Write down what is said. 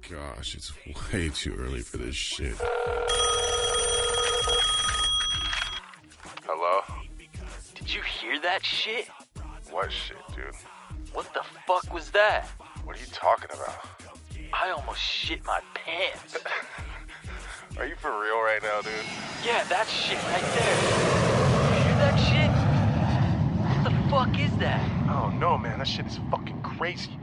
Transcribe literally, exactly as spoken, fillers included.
gosh, it's way too early for this shit. Hello? Did you hear that shit? What shit, dude? What the fuck was that? What are you talking about? I almost shit my pants. Are you for real right now, dude? Yeah, that shit right there. You hear that shit? What the fuck is that? Oh no, man, that shit is fucking crazy.